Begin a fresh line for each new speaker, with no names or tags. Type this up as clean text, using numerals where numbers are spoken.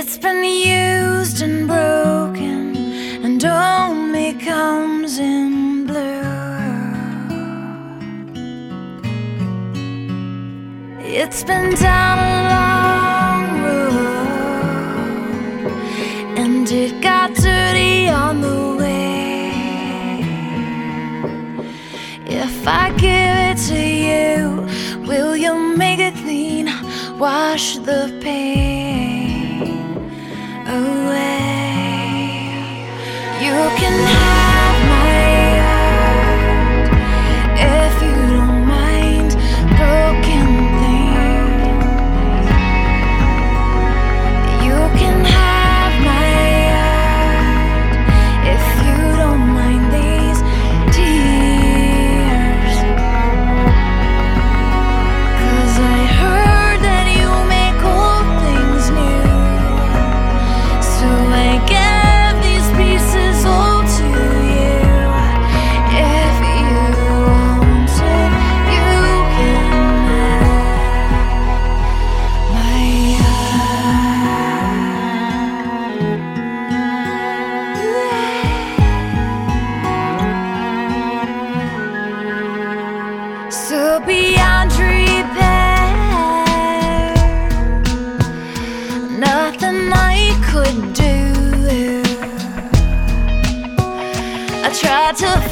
It's been used and broken and only comes in blue. It's been down a long road and it got dirty on the way. If I give it to you, will you make it clean? Wash the pain away. You can have my heart if you don't mind broken things. You can have my heart if you don't mind these tears. 'Cause I heard that you make old things new, so I gave these pieces all to you. If you want it, you can have my heart. So beyond repair, nothing I could do. I tried to